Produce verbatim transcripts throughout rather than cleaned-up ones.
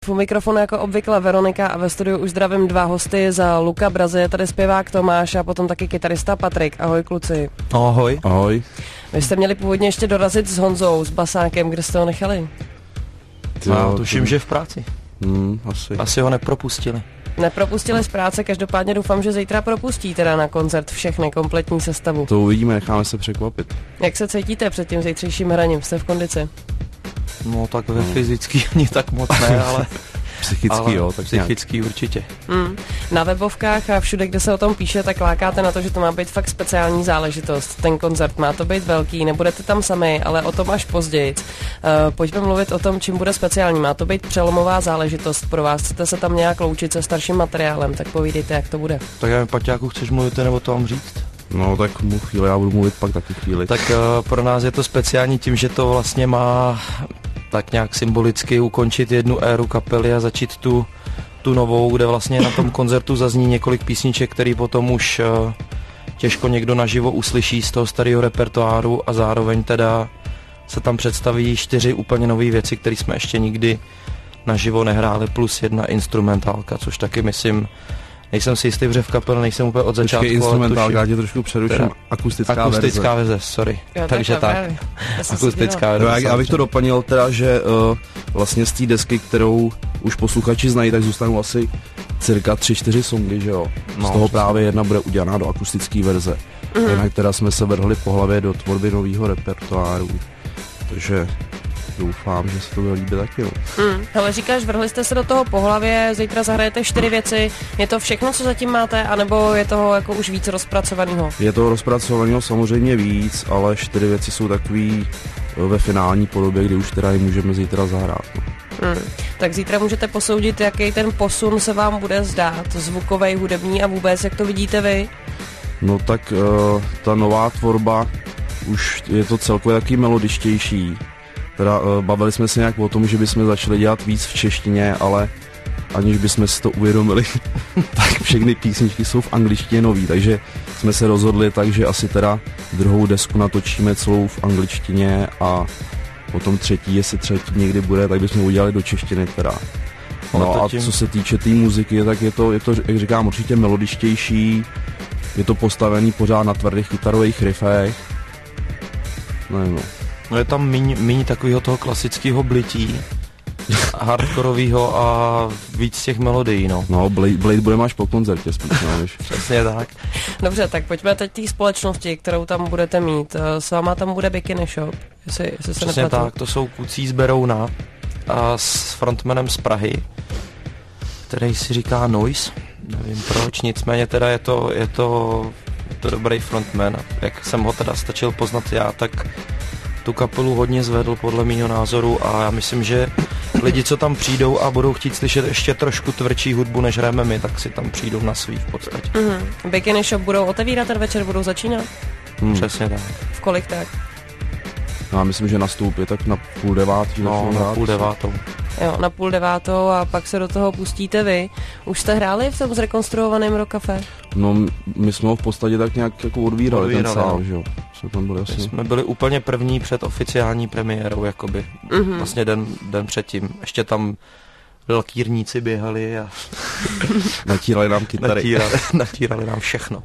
U mikrofonu jako obvykle Veronika a ve studiu už zdravím dva hosty. Za Luka Brazy je tady zpěvák Tomáš a potom taky kytarista Patrik. Ahoj kluci. Ahoj. Ahoj. Vy jste měli původně ještě dorazit s Honzou, s basákem, kde jste ho nechali? Já tuším, že v práci. Hmm, asi. Asi ho nepropustili. Nepropustili z práce, každopádně doufám, že zítra propustí teda na koncert všechny, kompletní sestavu. To uvidíme, necháme se překvapit. Jak se cítíte před tím zítřejším hraním? Jste v kondici? No tak ve fyzický ani tak moc ne, ale... Psychický, ale jo, tak psychický nějak. Určitě. Hmm. Na webovkách a všude, kde se o tom píše, tak lákáte na to, že to má být fakt speciální záležitost. Ten koncert má to být velký, nebudete tam sami, ale o tom až později. Uh, pojďme mluvit o tom, čím bude speciální. Má to být přelomová záležitost pro vás. Chcete se tam nějak loučit se starším materiálem, tak povídejte, jak to bude. Tak já mi, Paťáku, chceš mluvit nebo to vám říct? No tak mu chvíli, já budu mluvit pak taky chvíli. Tak uh, pro nás je to speciální tím, že to vlastně má tak nějak symbolicky ukončit jednu éru kapely a začít tu, tu novou, kde vlastně na tom koncertu zazní několik písniček, který potom už uh, těžko někdo naživo uslyší z toho starého repertoáru a zároveň teda se tam představí čtyři úplně nové věci, které jsme ještě nikdy naživo nehráli, plus jedna instrumentálka, což taky myslím, nejsem si jistý, protože v kapele nejsem úplně od začátku. Počkej, instrumentálka, já tě trošku přeruším, akustická, akustická verze. verze, sorry. Jo, Takže tak, akustická verze. No, já, já bych to doplnil teda, že uh, vlastně z té desky, kterou už posluchači znají, tak zůstanou asi cirka tři čtyři songy, že jo. Z no, toho právě jedna bude udělaná do akustické verze. Mm-hmm. Jinak teda jsme se vrhli po hlavě do tvorby nového repertoáru. Takže doufám, že se to bude líbit taky. No. Hmm. Hele, říkáš, vrhli jste se do toho po hlavě, zítra zahrajete čtyři věci. Je to všechno, co zatím máte, anebo je toho jako už víc rozpracovaného? Je to rozpracovaného samozřejmě víc, ale čtyři věci jsou takový ve finální podobě, kdy už teda ji můžeme zítra zahrát. No. Hmm. Tak zítra můžete posoudit, jaký ten posun se vám bude zdát, zvukový, hudební a vůbec, jak to vidíte vy? No tak uh, ta nová tvorba, už je to celkově taky melodičtější. Teda uh, bavili jsme se nějak o tom, že bychom začali dělat víc v češtině, ale aniž bychom si to uvědomili, tak všechny písničky jsou v angličtině nový, takže jsme se rozhodli tak, že asi teda druhou desku natočíme celou v angličtině a potom třetí, jestli třetí někdy bude, tak bychom udělali do češtiny teda. No a tím... co se týče té tý muziky, tak je to, je to, jak říkám, určitě melodičtější, je to postavený pořád na tvrdých kytarových riffech. Nevím, no. No je tam míň, míň takového toho klasického blití, hardkorového a víc těch melodií, no. No, Blade, Blade bude máš po koncertě spíš, no, než... Přesně tak. Dobře, tak pojďme teď té společnosti, kterou tam budete mít. S váma tam bude Bikini Shop, jestli, jestli se Přesně nepletu. tak, to jsou kluci z Berouna a s frontmanem z Prahy, který si říká Noise, nevím proč, nicméně teda je to, je to, je to dobrý frontman. Jak jsem ho teda stačil poznat já, tak tu kapelu hodně zvedl podle mýho názoru a já myslím, že lidi, co tam přijdou a budou chtít slyšet ještě trošku tvrdší hudbu, než hrajeme my, tak si tam přijdou na svý v podstatě. Mm-hmm. Bikini Shop budou otevírat ten večer, budou začínat? Hmm. Přesně tak. V kolik tak? No, já myslím, že nastoupí tak na půl devátý. No, na půl devátou. Jo, na půl devátou a pak se do toho pustíte vy. Už jste hráli v tom zrekonstruovaném Rock Café? No, my jsme ho v podstatě tak nějak jako odvírali, odvírali ten sál, no. Že jo. Jsme tam byli asi. My jsme byli úplně první před oficiální premiérou, jakoby. Mm-hmm. Vlastně den, den předtím. Ještě tam lakírníci běhali a natírali nám kytary. Natírali, natírali nám všechno.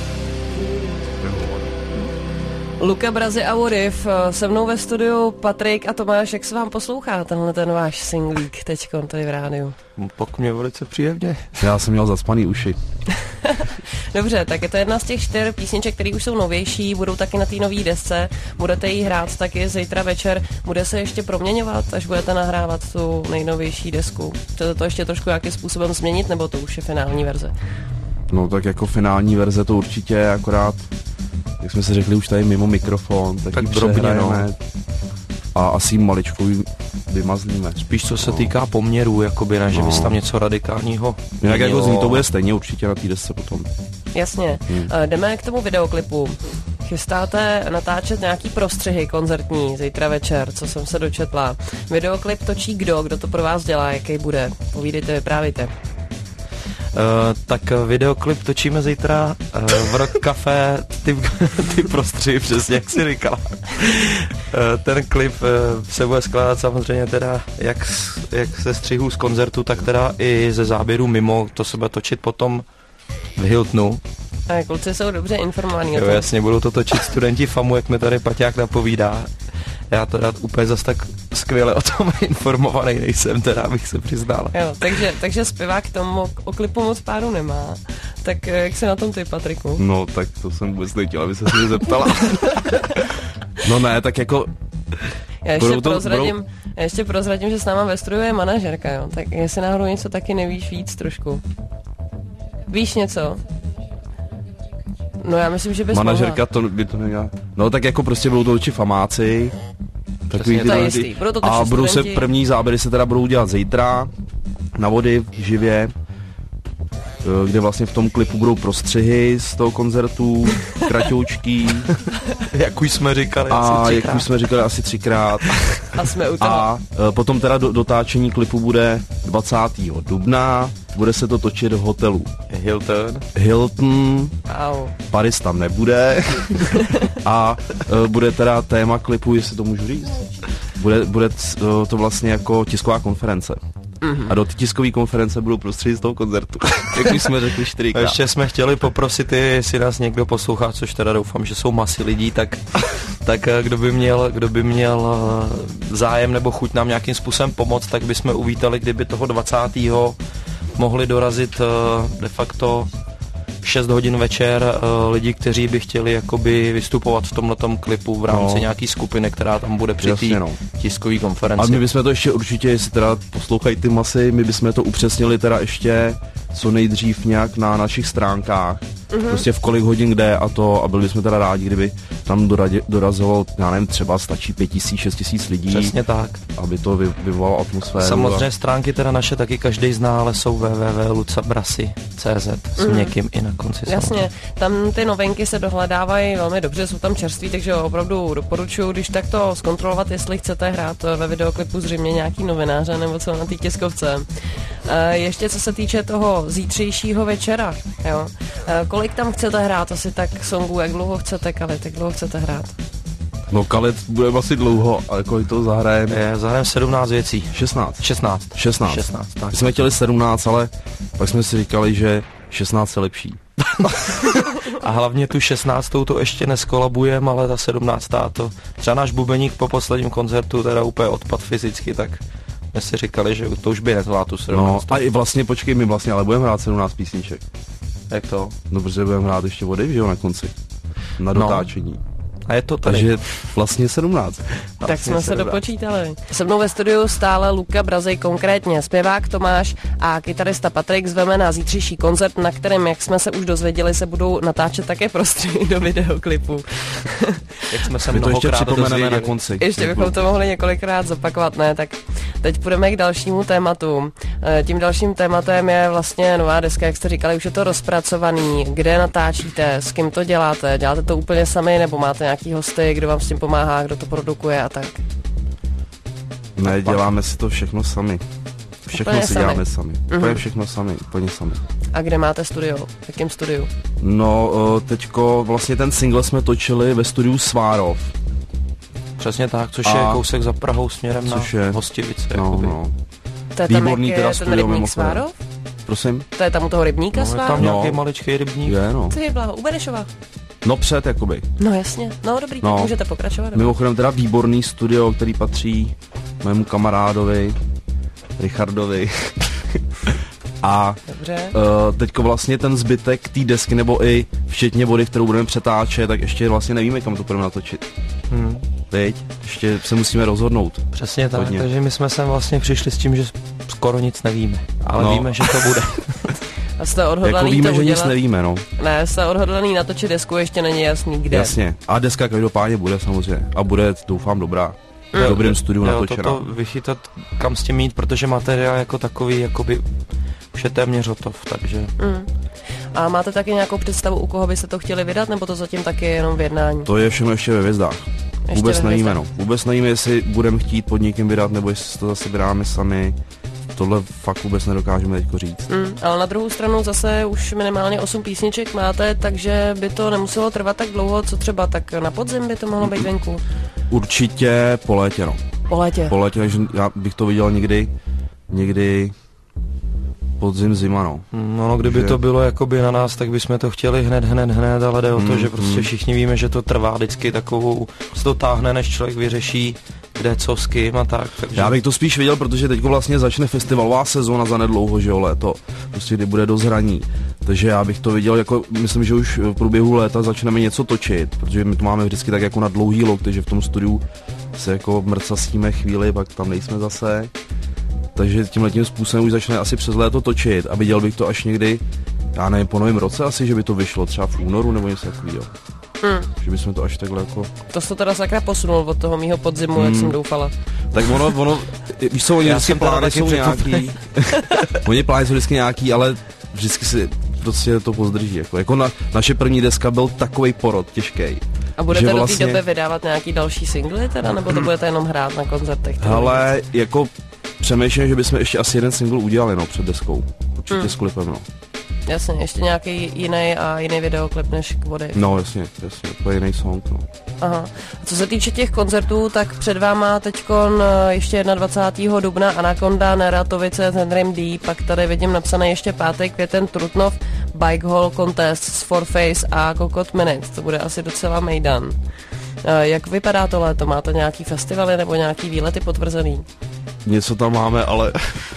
Luka Brazy a Woriv, se mnou ve studiu Patrik a Tomáš, jak se vám poslouchá tenhle ten váš singlík teďkon tady v rádiu? Pak mě velice příjemně. Já jsem měl zaspaný uši. Dobře, tak je to jedna z těch čtyř písniček, které už jsou novější, budou taky na té nový desce, budete jí hrát taky zítra večer, bude se ještě proměňovat, až budete nahrávat tu nejnovější desku. Chcete to ještě trošku nějakým způsobem změnit, nebo to už je finální verze? No tak jako finální verze to určitě, akorát jak jsme si řekli už tady mimo mikrofon, tak, tak drobně, no. A asi maličko vymazlíme. Spíš co se týká poměrů, jakoby, ne, že bys tam něco radikálního. Jinak jako zní to bude stejně určitě na té desce potom. Jasně. Hmm. Jdeme k tomu videoklipu. Chystáte natáčet nějaký prostřihy koncertní zítra večer, co jsem se dočetla. Videoklip točí kdo? Kdo to pro vás dělá? Jaký bude? Povídejte, vyprávějte. tak videoklip točíme zítra uh, v Rock Café, ty, ty prostři, přesně jak jsi říkala. Uh, ten klip uh, se bude skládat samozřejmě teda jak, jak ze střihů z koncertu, tak teda i ze záběru mimo, to se bude točit potom v Hiltonu. A kluci jsou dobře informovaní. Jo, jasně, budou to točit studenti FAMu, jak mi tady Paťák napovídá. Já teda úplně zas tak skvěle o tom informovaný nejsem, teda abych se přiznal. Jo, takže, takže zpěvák k tomu o klipu moc páru nemá. Tak jak se na tom ty, Patriku? No, tak to jsem vůbec nechtěl, aby se mě zeptala. No ne, tak jako... Já ještě, to, prozradím, budou... já ještě prozradím, že s náma ve studiu je manažerka, jo. Tak jestli náhodou něco taky nevíš víc trošku. Víš něco? No já myslím, že bys manažerka to by to neměla. No tak jako prostě budou to točit famáci. Takový to je jistý. Budou to a budou se první záběry se teda budou dělat zítra na vody živě, kde vlastně v tom klipu budou prostřihy z toho koncertu, kratoučký. Jak už jsme říkali a asi třikrát. jak už jsme říkali asi třikrát. A jsme u toho. A potom teda do, dotáčení klipu bude dvacátého dubna. Bude se to točit v hotelu Hilton. Hilton. Au. Paris tam nebude. A uh, bude teda téma klipu, jestli to můžu říct, bude, bude uh, to vlastně jako tisková konference. Mm-hmm. A do té tiskové konference budou prostředí z toho koncertu. Jak už jsme řekli čtyřikrát. A ještě jsme chtěli poprosit, jestli nás někdo poslouchá, což teda doufám, že jsou masy lidí, tak, tak kdo by měl, kdo by měl zájem nebo chuť nám nějakým způsobem pomoct, tak bychom uvítali, kdyby toho dvacátého mohli dorazit de facto šest hodin večer uh, lidi, kteří by chtěli jakoby vystupovat v tomhletom klipu v rámci no. nějaký skupiny, která tam bude při té no. tiskové konferenci. A my bychom to ještě určitě, jestli teda poslouchají ty masy, my bychom to upřesnili teda ještě co nejdřív nějak na našich stránkách. Mm-hmm. Prostě v kolik hodin kde a to, a byli bychom teda rádi, kdyby tam doradě, dorazilo, já nevím, třeba stačí pět tisíc, šest tisíc lidí. Přesně tak. Aby to vy, vyvolalo atmosféru. Samozřejmě a... stránky teda naše taky každý zná, ale jsou w w w tečka lucabrasy tečka c z s mm. někým i na konci. Jasně, samozřejmě. Tam ty novinky se dohledávají velmi dobře, jsou tam čerství, takže opravdu doporučuji, když tak to zkontrolovat, jestli chcete hrát ve videoklipu zřejmě nějaký novináře nebo co na té tiskovce. E, ještě co se týče toho zítřejšího večera, jo. E, kolik tam chcete hrát, asi tak songů, jak dlouho chcete, Kalit, jak dlouho chcete hrát? No Kalit bude asi dlouho, ale kolik to zahrajeme? Je, zahrajeme sedmnáct věcí. šestnáct. šestnáct. šestnáct. šestnáct, tak. My jsme chtěli sedmnáct, ale pak jsme si říkali, že šestnáct je lepší. A hlavně tu šestnáctou to ještě neskolabujeme, ale ta sedmnáctá to, třeba náš bubeník po posledním koncertu teda úplně odpad fyzicky, tak jsme si říkali, že to už by nezvládl tu sedmnáctou. No a i vlastně, počkej, my vlastně ale budeme hrát sedmnáct písniček. Jak to? No, protože budeme hrát ještě vody, že jo, na konci. Na dotáčení. No. A je to tady. Takže vlastně sedmnáct. Tak vlastně jsme sedmnáct. Se dopočítali. Se mnou ve studiu stále Luka Brazej, konkrétně zpěvák Tomáš a kytarista Patrik. Zveme na zítřejší koncert, na kterém, jak jsme se už dozvěděli, se budou natáčet také prostředí do videoklipu. Jak jsme se my to ještě připomeneme dozvěděli. na konci. Ještě bychom to mohli několikrát zopakovat, ne? Tak teď půjdeme k dalšímu tématu. Tím dalším tématem je vlastně nová deska, jak jste říkali, už je to rozpracovaný. Kde natáčíte, s kým to děláte? Děláte to úplně sami, nebo máte nějaký hosty, kdo vám s tím pomáhá, kdo to produkuje a tak? Ne, děláme si to všechno sami. Všechno úplně si sami. děláme sami. Mm-hmm. Úplně všechno sami, úplně sami. A kde máte studio? V jakém studiu? No, teďko vlastně ten single jsme točili ve studiu Svárov. Přesně tak, což a je kousek za Prahou směrem na je, Hostivice. No, no. To je tam, výborný jak teda je studio, ten rybník mimochodem. Svárov? Prosím? To je tam u toho rybníka No, je Svárov? tam nějaký No. maličký rybník. Je, no. Ty blaho, u Benešova. No před, jakoby. No jasně, no dobrý, No. tak můžete pokračovat. Mimochodem teda výborný studio, který patří mému kamarádovi, Richardovi. A Dobře. uh, teďko vlastně ten zbytek té desky, nebo i včetně vody, kterou budeme přetáčet, tak ještě vlastně nevíme, kam to budeme natočit. Hmm. Teď ještě se musíme rozhodnout. Přesně tak, Hodně. takže my jsme sem vlastně přišli s tím, že skoro nic nevíme, ale No. víme, že to bude. A jste odhodlaný Jako víme, to že udělat? nic nevíme, no. Ne, jste odhodlaný natočit desku, ještě není jasný kde. Jasně. A deska každopádně bude samozřejmě. A bude, doufám, dobrá. V dobrém studiu Jo, natočená. toto vychytat, kam s tím mít, protože materiál jako takový, jakoby už je téměř hotov, takže... Mm. A máte taky nějakou představu, u koho byste to chtěli vydat, nebo to zatím taky je jenom v jednání? To je všechno ještě ve hvězdách. Ještě Vůbec ve nevíme, hvězdách. no. Vůbec nevíme, jestli budeme chtít pod někým vydat, nebo jestli to zase vydáme sami. tohle fakt vůbec nedokážeme teďko říct. Mm, ale na druhou stranu zase už minimálně osm písniček máte, takže by to nemuselo trvat tak dlouho, co třeba tak na podzim by to mohlo být venku? Určitě po létě, no. Po létě? Po létě, takže já bych to viděl někdy, někdy podzim, zima, no. No, no kdyby že... to bylo jakoby na nás, tak bychom to chtěli hned, hned, hned, ale jde o to, mm, že prostě mm. všichni víme, že to trvá vždycky takovou, se to táhne, než člověk vyřeší, kde co s kým a tak. Takže... Já bych to spíš viděl, protože teď vlastně začne festivalová sezóna za nedlouho, že jo, léto, prostě kdy bude dost hraní. Takže já bych to viděl, jako myslím, že už v průběhu léta začneme něco točit, protože my to máme vždycky tak jako na dlouhý lok, takže v tom studiu se jako mrcasíme chvíli, pak tam nejsme zase. Takže tímhletím způsobem už začne asi přes léto točit a viděl bych to až někdy, já nevím, po novém roce asi, že by to vyšlo třeba v únoru nebo něco takového. Hmm. Že bychom to až takhle jako... To jsi to teda sakra posunul od toho mýho podzimu, hmm. jak jsem doufala. Tak ono, ono, víš co, oni vždycky plány jsou nějaký, oni plány jsou vždycky nějaký, ale vždycky si prostě to pozdrží. Jako, jako na, naše první deska byl takovej porod, těžký. A budete vlastně... do té doby vydávat nějaký další singly teda, nebo to budete jenom hrát na koncertech? Ale jako přemýšlím, že bychom ještě asi jeden single udělali, no, před deskou. Určitě hmm. s klipem, no. Jasně, ještě nějaký jiný a jiný videoklip než k Vody. No, jasně, jasně, to je jiný song, no. Aha. A co se týče těch koncertů, tak před váma teďkon ještě dvacátého prvního dubna Anaconda, Neratovice, Tenrim D, pak tady vidím napsané ještě pátý květen Trutnov, Bike Hall Contest, Sforface a Kokot Minute. To bude asi docela mejdan. Jak vypadá to léto? Máte nějaký festivaly nebo nějaký výlety potvrzený? Něco tam máme, ale...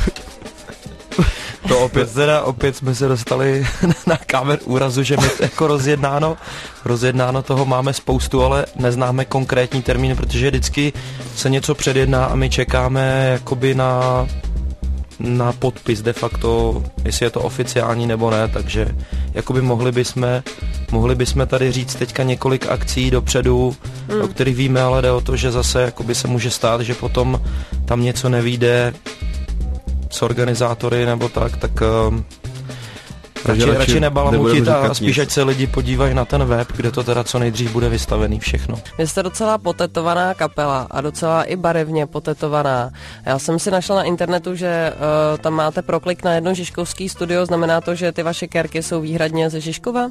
To opět teda, opět jsme se dostali na kámen úrazu, že my jako rozjednáno, rozjednáno toho máme spoustu, ale neznáme konkrétní termín, protože vždycky se něco předjedná a my čekáme jakoby na, na podpis de facto, jestli je to oficiální nebo ne, takže jakoby mohli bychom, mohli bychom tady říct teďka několik akcí dopředu, mm. o kterých víme, ale jde o to, že zase jakoby se může stát, že potom tam něco nevyjde s organizátory nebo tak, tak um, radši, radši, radši nebalamutit a spíš ať se lidi podívají na ten web, kde to teda co nejdřív bude vystavený všechno. Vy jste docela potetovaná kapela a docela i barevně potetovaná. Já jsem si našla na internetu, že uh, tam máte proklik na jedno žižkovský studio, znamená to, že ty vaše kérky jsou výhradně ze Žižkova?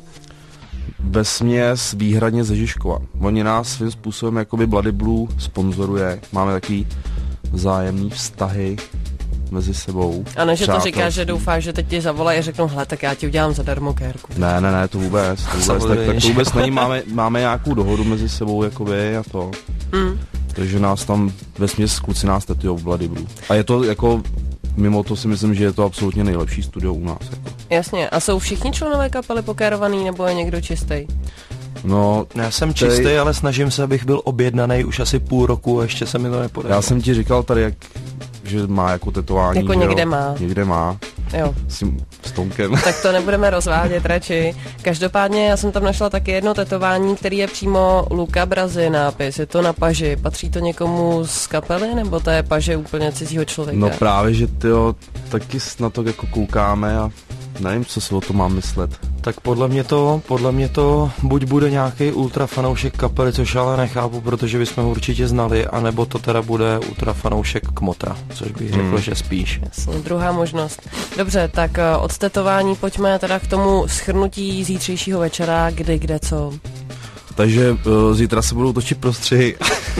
Vesměs výhradně ze Žižkova. Oni nás svým způsobem jakoby Bloody Blue sponzoruje, máme takový vzájemný vztahy mezi sebou. Ano, že to říká, že doufáš, že teď ti zavolají a řeknou, hele, tak já ti udělám zadarmo kérku. Ne, ne, ne, to vůbec, to vůbec, tak, tak to vůbec není, máme, máme nějakou dohodu mezi sebou, jakoby, a to. Mm. Takže nás tam vesměs kluci nás tetujou v Bloody Blue. A je to jako, mimo to si myslím, že je to absolutně nejlepší studio u nás. Jako. Jasně, a jsou všichni členové kapely pokérovaný, nebo je někdo čistý? No, já jsem čistý, tady... ale snažím se, abych byl objednaný už asi půl roku a ještě se mi to nepodařilo. Já jsem ti říkal tady, jak že má jako tetování. Jako někde jo? má. Někde má. Jo. S tím stonkem. Tak to nebudeme rozvádět radši. Každopádně já jsem tam našla taky jedno tetování, který je přímo Luca Brazi nápis. Je to na paži. Patří to někomu z kapely, nebo to je paže úplně cizího člověka? No právě, že tyjo, taky na to jako koukáme a nevím, co si o to mám myslet. Tak podle mě to, podle mě to buď bude nějaký ultra fanoušek kapely, což ale nechápu, protože bychom ho určitě znali, anebo to teda bude ultra fanoušek Kmotra, což bych řekl, hmm. že spíš. Jasně, druhá možnost. Dobře, tak od tetování pojďme teda k tomu shrnutí zítřejšího večera, kdy, kde, co. Takže uh, zítra se budou točit prostřihy.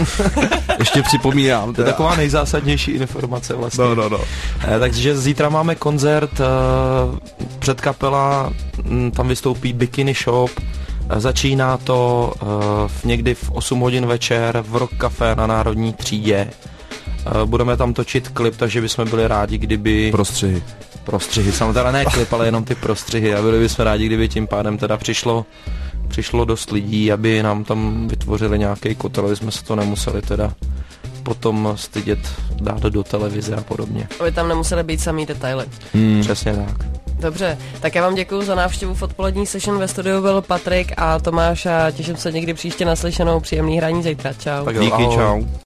Ještě připomínám. To je taková nejzásadnější informace vlastně. No, no, no. Eh, takže zítra máme koncert, eh, předkapela, m, tam vystoupí Bikini Shop, eh, začíná to eh, v někdy v osm hodin večer v Rock Café na Národní třídě. Eh, budeme tam točit klip, takže bychom byli rádi, kdyby... Prostřihy. Prostřihy, samozřejmě ne klip, ale jenom ty prostřihy a byli bychom rádi, kdyby tím pádem teda přišlo přišlo dost lidí, aby nám tam vytvořili nějaký kotel, aby jsme se to nemuseli teda potom stydět, dát do televize a podobně. Aby tam nemuseli být samý detaily. Hmm. Přesně tak. Dobře, tak já vám děkuju za návštěvu v odpolední session. Ve studiu byl Patrik a Tomáš a těším se někdy příště naslyšenou. Příjemný hraní zítra. Čau. Tak jo, díky, čau.